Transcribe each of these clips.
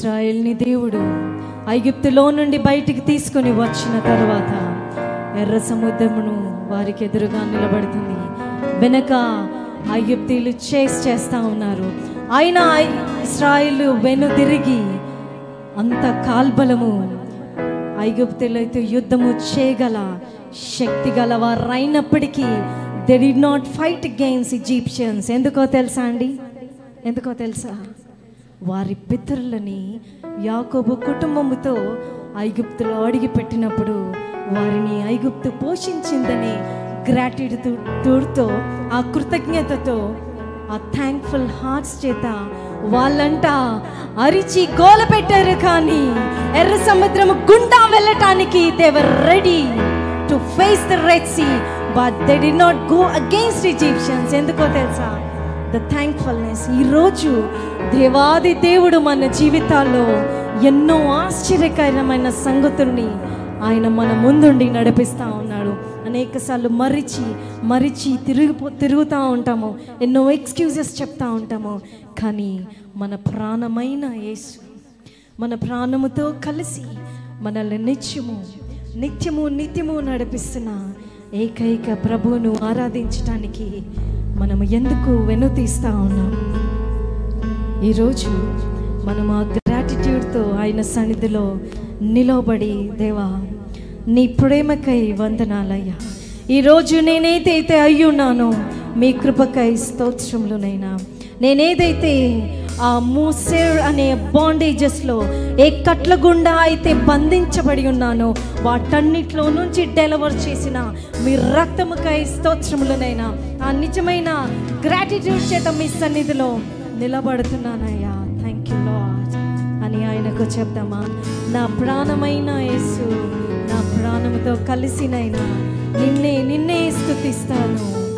ఇశ్రాయేల్ని దేవుడు ఐగుప్తులో నుండి బయటికి తీసుకొని వచ్చిన తర్వాత ఎర్ర సముద్రమును వారికి ఎదురుగా నిలబడుతుంది. వెనక ఐగుప్తీయులు చేస్తా ఉన్నారు. అయినా ఇశ్రాయేలు వెనుదిరిగి అంత కాల్బలము ఐగుప్తీయులతో యుద్ధము చేయగల శక్తి గల వారైనప్పటికీ they did not fight against Egyptians. ఎందుకో తెలుసా అండి? ఎందుకో తెలుసా? వారి పితరులని యాకోబు కుటుంబముతో ఐగుప్తులో అడిగి పెట్టినప్పుడు వారిని ఐగుప్తు పోషించిందని గ్రాటిట్యూడ్తో, ఆ కృతజ్ఞతతో, ఆ థ్యాంక్ఫుల్ హార్ట్స్ చేత వాళ్ళంట అరిచి గోల పెట్టారు. కానీ ఎర్ర సముద్రము గుండా వెళ్ళటానికి they were ready to face the Red Sea, but they did not go against Egyptians. ఎందుకో తెలుసా? the thankfulness. ఈరోజు దేవాది దేవుడు మన జీవితాల్లో ఎన్నో ఆశ్చర్యకరమైన సంగతుల్ని ఆయన మన ముందుండి నడిపిస్తూ ఉన్నాడు. అనేక సార్లు మరిచి తిరుగుతూ ఉంటాము, ఎన్నో ఎక్స్క్యూజెస్ చెప్తా ఉంటాము. కానీ మన ప్రాణమైన యేసు మన ప్రాణముతో కలిసి మనల్ని నిత్యము నడిపిస్తున్న ఏకైక ప్రభువును ఆరాధించటానికి మనము ఎందుకు వెనుతీస్తా ఉన్నాం? ఈరోజు మనం ఆ గ్రాటిట్యూడ్తో ఆయన సన్నిధిలో నిలబడి, దేవా నీ ప్రేమకై వందనాలయ్యా, ఈరోజు నేనేదైతే అయ్యున్నానో మీ కృపకై స్తోత్రములునైనా, నేనేదైతే ఆ మూసేర్ అనే బాండేజెస్లో ఏ కట్ల గుండా అయితే బంధించబడి ఉన్నానో వాటన్నిటిలో నుంచి డెలివర్ చేసిన మీ రక్తముకై స్తోత్రములనైనా, ఆ నిజమైన గ్రాటిట్యూడ్ చేత మీ సన్నిధిలో నిలబడుతున్నానయ్యా. థ్యాంక్ యూ లార్డ్ అని ఆయనకు చెప్దామా? నా ప్రాణమైన యేసు, నా ప్రాణముతో కలిసినైనా నిన్నే స్తుతిస్తాను.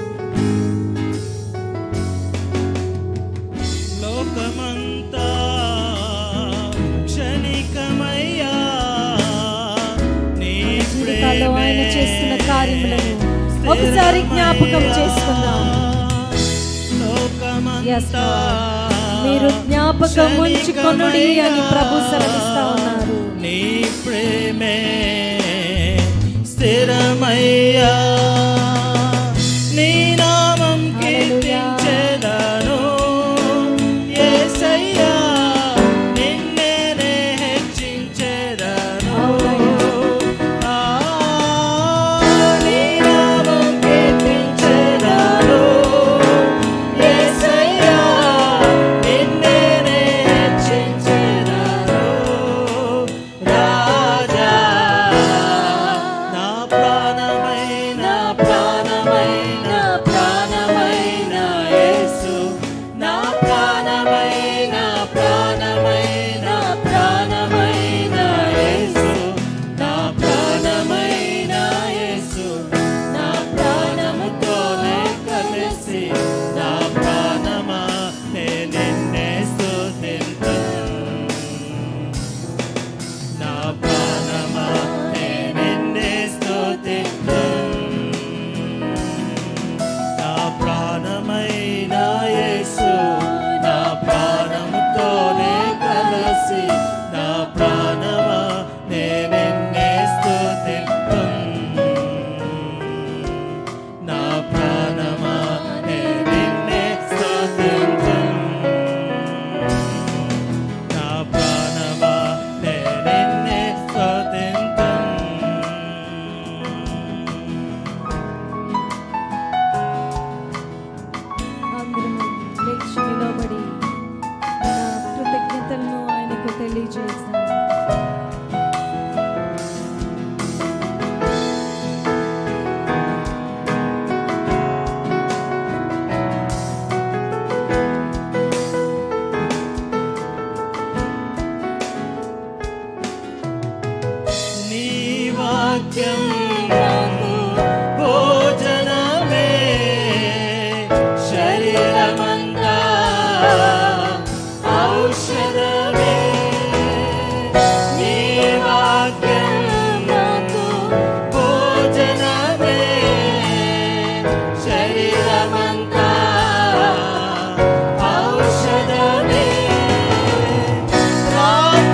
ఆయన చేస్తున్న కార్యములను ఒకసారి జ్ఞాపకం చేసుకుందాం. మీరు జ్ఞాపకం ఉంచుకొనుడి అని ప్రభు సెలవిస్తా ఉన్నారు. నీ ప్రేమే స్థిరమయ్యా, నీ నామం కీర్తించెదను యేసయ్యా, నిన్నే హెచ్చించెదను. నీ నామం కీర్తించెదను యేసయ్యా, నిన్నే హెచ్చించెదను. రాజా నా ప్రాణమైన యేసు, నా ప్రాణమైన యేసు, నా ప్రాణమైన యేసు, నా ప్రాణముతోనే కలిసి నా ప్రాణమా నిన్నే స్తుతింతును. నా ప్రాణమా నిన్నే స్తుతింతును. నా ప్రాణమైన యేసు, నా ప్రాణముతోనే కలిసి నా ప్రాణమా నిన్నే స్తుతింతును. నా ప్రాణమా నిన్నే స్తుతింతును. నా ప్రాణమా నిన్నే స్తుతింతును. అందరము లేచి నిలబడి మన కృతజ్ఞతలను ఆయనకు తెలియజేస్తాం. నీ వాక్యం నాకు భోజనమే, శరీరమంతా ఔషధమే. నీ వాక్యం నాకు భోజనమే, శరీరమంతా ఔషధమే.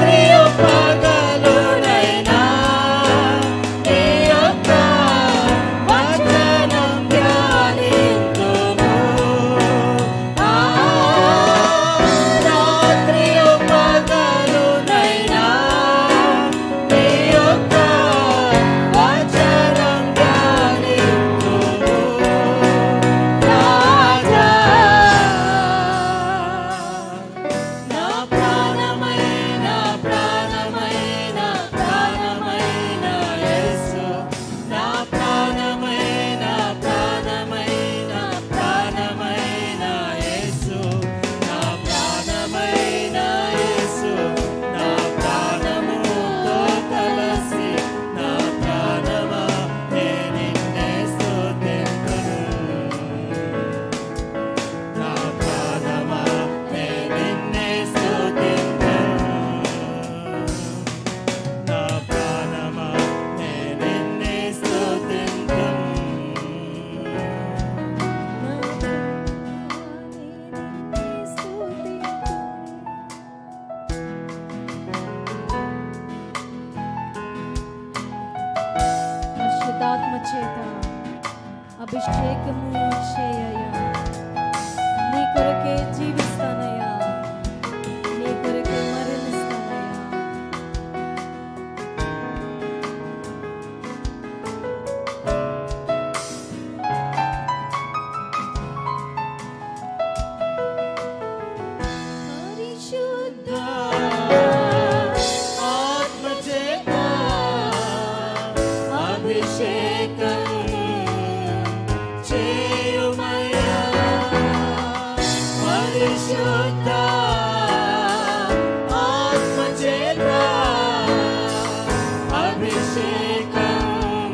పరిశుద్ధాత్మ చేత అభిషేకము చేయయ్యా. నీ కొరకే జీవిస్తానయ్యా, నీ కొరకే మరణిస్తానయ్యా. పరిశుద్ధ ఆత్మ చేత అభిషేకం చేయుమయ్యా. పరిశుద్ధ ఆత్మ చేత అభిషేకం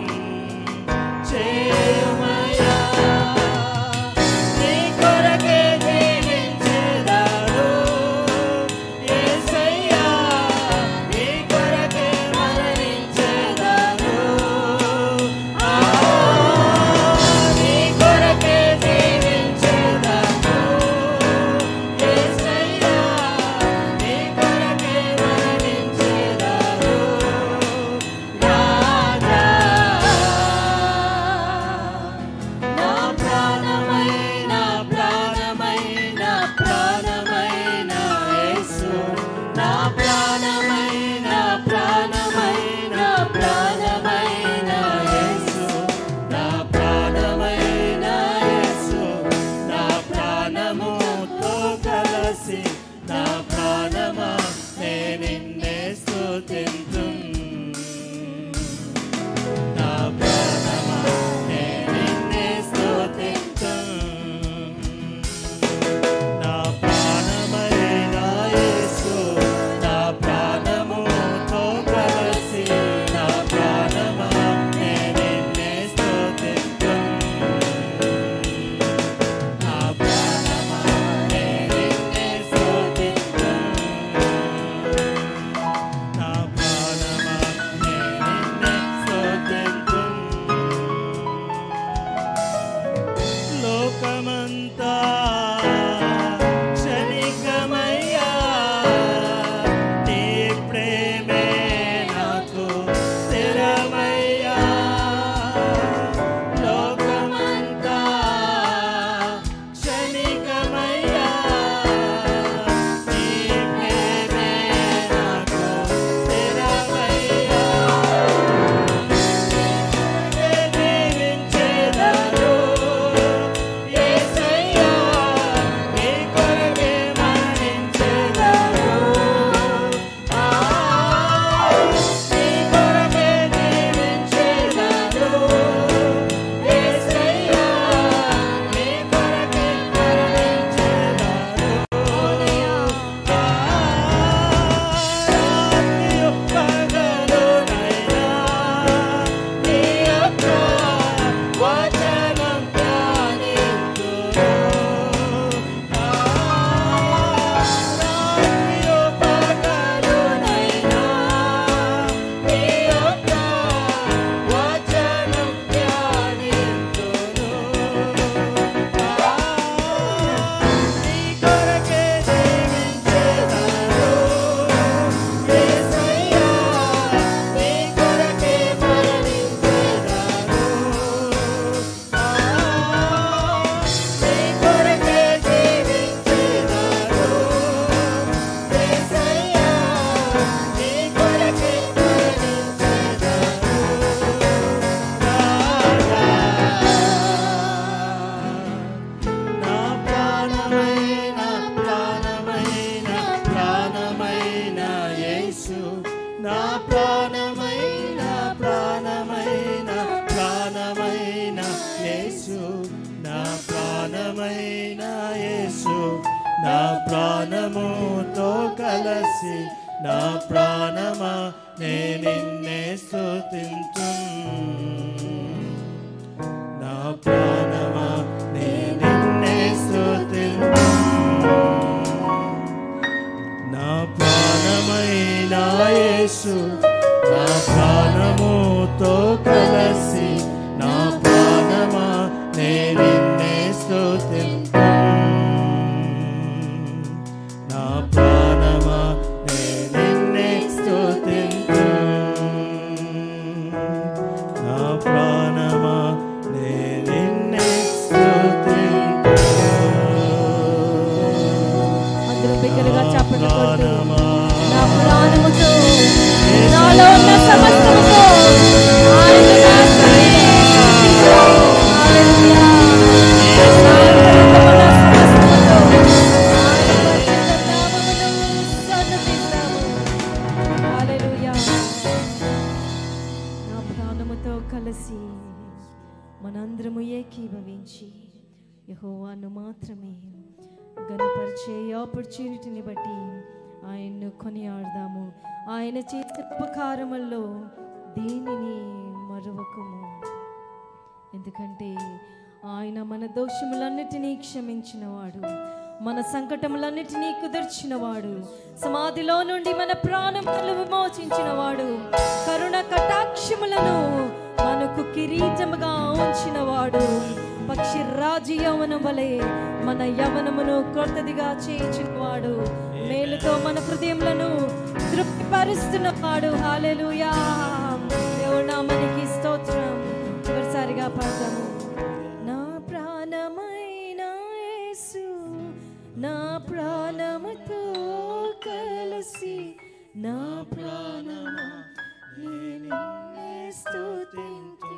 చేయుమయ్యా. నీ కొరకే జీవించెదను యేసయ్యా, నీ కొరకే మరణించెదను. నీ కొరకే జీవించెదను యేసయ్యా, నీ కొరకే మరణించెదను. రాజా, నా ప్రాణమైన ప్రాణమైన ప్రాణమైన యేసు, నా ప్రాణమైన ప్రాణమైన ప్రాణమైన యేసు, నా ప్రాణమైన యేసు, నా ప్రాణముతో కలసి నా ప్రాణమా నే నిన్నే స్తుతింతును. నా ప్రాణమా నే నిన్నే స్తుతింతును. నా ప్రాణమైన యేసు, నా ప్రాణముతో కలసి నా ప్రాణమా నే నిన్నే స్తుతింతును. నా ప్రాణమా నే నిన్నే స్తుతింతును. నా ప్రాణమా నే నిన్నే స్తుతింతును. లోకమంతా క్షణికమయ్యా, నీ ప్రేమే నాకు స్థిరమయ్యా. లోకమంతా క్షణికమయ్యా, నీ ప్రేమే నాకు స్థిరమయ్యా. జీవించెదను యేసయ్యా, నీ కొరకే మరణించెదను. నీ కొరకే జీవించెదను యేసయ్యా, నీ కొరకే మరణించెదను. రాత్రియు పగలునైనా నీ యొక్క వచనం ధ్యానింతును. రాత్రియు పగలునైనా నీ యొక్క వచనం ధ్యానింతును. నీ కొరకే జీవించెదను యేసయ్యా, నీ కొరకే మరణించెదను. నీ కొరకే జీవించెదను యేసయ్యా, నీ కొరకే మరణించెదను. నా ప్రాణమైన ప్రాణమైన ప్రాణమైన యేసు, నా ప్రాణమైన ప్రాణమైన ప్రాణమైన యేసు, నా ప్రాణమైన యేసు, నా ప్రాణముతో కలసి నా ప్రాణమా నే నిన్నే స్తుతింతును. నా ప్రాణమా నే నిన్నే స్తుతింతును. నా ప్రాణమైన యేసు, నా ప్రాణముతో కలసి నా ప్రాణమా నే నిన్నే స్తుతింతును. నా ప్రాణమా నే నిన్నే స్తుతింతును. నా ప్రాణ కలిసి మనందరము ఏకీభవించి యెహోవాను మాత్రమే ఘనపరిచే ఆపర్చునిటీని బట్టి ఆయన్ను కొనియాడదాము. ఆయన చేసిన ఉపకారముల్లో దీనిని మరువకము. ఎందుకంటే ఆయన మన దోషములన్నిటినీ క్షమించినవాడు, మన సంకటములన్నిటినీ కుదిర్చినవాడు, సమాధిలో నుండి మన ప్రాణములను విమోచించినవాడు, కరుణ కటాక్షములను మనకు కిరీటముగా ఉంచినవాడు, పక్షి రాజు యవనం వలె మన యవనమును క్రొత్తదిగా చేయించినవాడు, మేలుతో మన హృదయములను తృప్తిపరుస్తున్నవాడు. హల్లెలూయా. దేవుని నామానికి స్తోత్రం. చివరిసారిగా పాడదాము. నా ప్రాణమైన యేసు నా ప్రాణముతో కలిసి నా ప్రాణమా నిన్నే స్తుతింతు.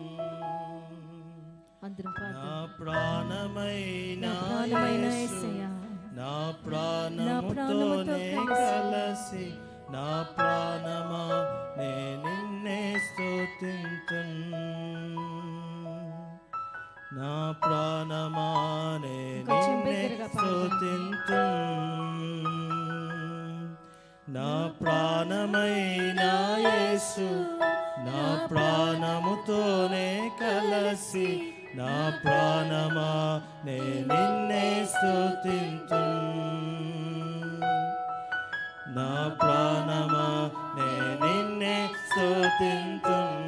అందరం పాడదాం. నా ప్రాణమైన యేసయ్యా నా ప్రాణముతోనే కలిసి నా ప్రాణమా నిన్నే స్తుతింతును. నా ప్రాణమా నిన్నే స్తుతింతును. నా ప్రాణమైన యేసు నా ప్రాణముతోనే కలిసి నా ప్రాణమా నిన్నే స్తుతింతును. నా ప్రాణమా నిన్నే స్తుతింతును.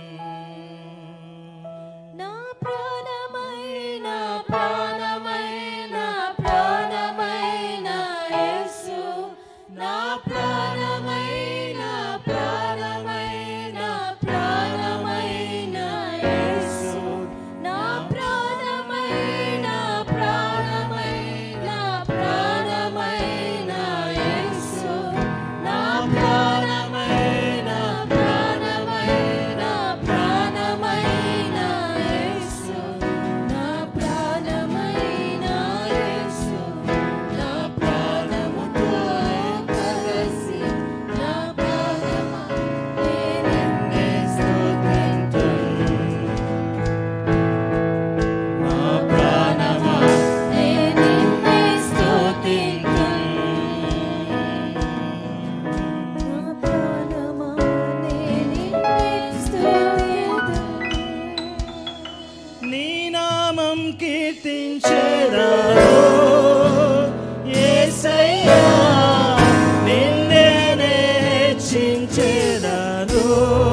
నా ప్రాణమైన ప్రాణమైన ప్రాణమైన యేసు నా ప్రాణమైన ప్రాణమైన ప్రాణమైన యేసు నా ప్రాణమైన ప్రాణమైన ప్రాణమైన యేసు నా ప్రాణమైన ప్రాణమైన ప్రాణమైన యేసు నా ప్రాణమైన యేసు నా ప్రాణముతో కలిసి నా ప్రాణమా నిన్నే స్తుతింతును. నా ప్రాణమా నిన్నే స్తుతింతును. నా ప్రాణమా నిన్నే స్తుతింతును. నీ నామం కీర్తించెదను యేసయ్యా నిన్నే హెచ్చించెదను.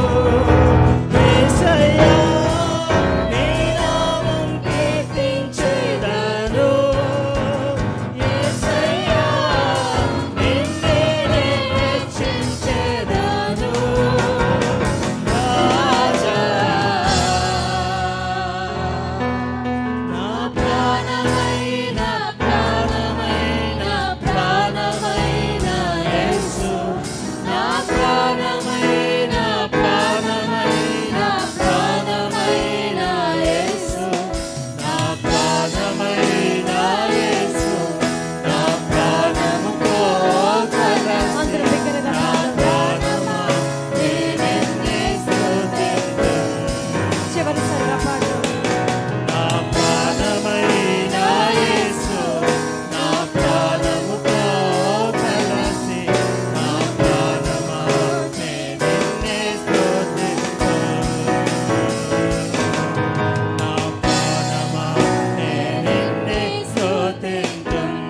యేసయ్యా నీ నామం కీర్తించెదను. యేసయ్యా నిన్నే హెచ్చించెదను. రాజా నా ప్రాణమైన ప్రాణమైన ప్రాణమైన యేసు నా ప్రాణమైన ప్రాణమైన ప్రాణమైన యేసు నా ప్రాణమైన యేసు నా ప్రాణముతో కలిసి అందరం బిగ్గరగా నా ప్రాణమా నిన్నే స్తుతింతును. చివరిసారిగా పాడదాం. నా ప్రాణమైన యేసు నా ప్రాణముతో కలిసి నా ప్రాణమా నిన్నే స్తుతింతును. నా ప్రాణమా నిన్నే స్తుతింతును.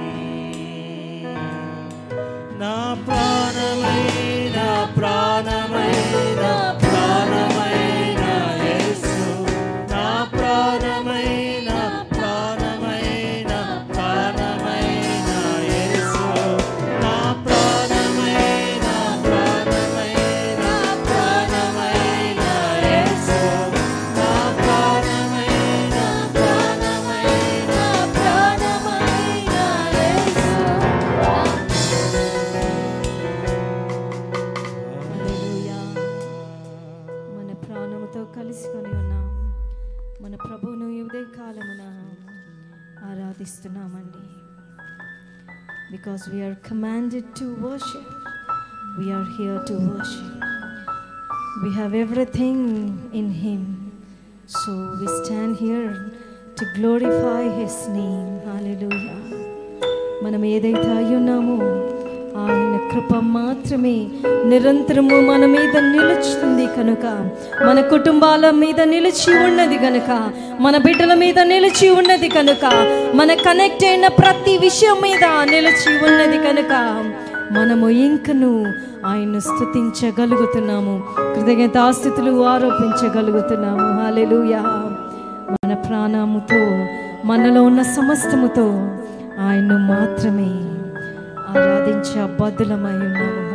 నా ప్రాణమైన ప్రాణమైన ప్రాణమైన యేసు నా ప్రాణమైన ప్రాణమైన ప్రాణమైన యేసు నా ప్రాణమైన ప్రాణమైన ప్రాణమైన యేసు నా ప్రాణమైన ప్రాణమైన ప్రాణమైన యేసు. హల్లెలూయా. మన ప్రాణముతో కలుసుకొని ఉన్నాం. మన ప్రభువును ఈ ఉదయ కాలమున ఆరాధిస్తున్నామండి. Because we are commanded to worship, we are here to worship. We have everything in Him. So we stand here to glorify His name. Hallelujah. మనం ఏదైతే అయ్యున్నామో ఆయన కృప మాత్రమే నిరంతరము మన మీద నిలుచుతుంది కనుక, మన కుటుంబాల మీద నిలిచి ఉన్నది కనుక, మన బిడ్డల మీద నిలిచి ఉన్నది కనుక, మన కనెక్ట్ అయిన ప్రతి విషయం మీద నిలిచి ఉన్నది కనుక మనము ఇంకను ఆయన్ను స్తుతించగలుగుతున్నాము, కృతజ్ఞతాస్తుతులు ఆరోపించగలుగుతున్నాము. హల్లెలూయా. మన ప్రాణముతో, మనలో ఉన్న సమస్తముతో ఆయన్ను మాత్రమే ఆరాధించే బద్దులమై ఉన్నాము.